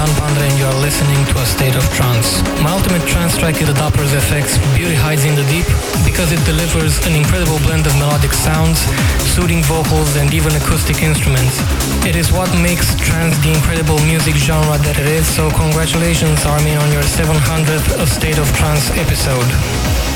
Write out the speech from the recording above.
Arman Pandre and you are listening to A State of Trance. My ultimate trance track is the Doppler's FX Beauty Hides in the Deep because it delivers an incredible blend of melodic sounds, soothing vocals and even acoustic instruments. It is what makes trance the incredible music genre that it is, so congratulations Armin on your 700th A State of Trance episode.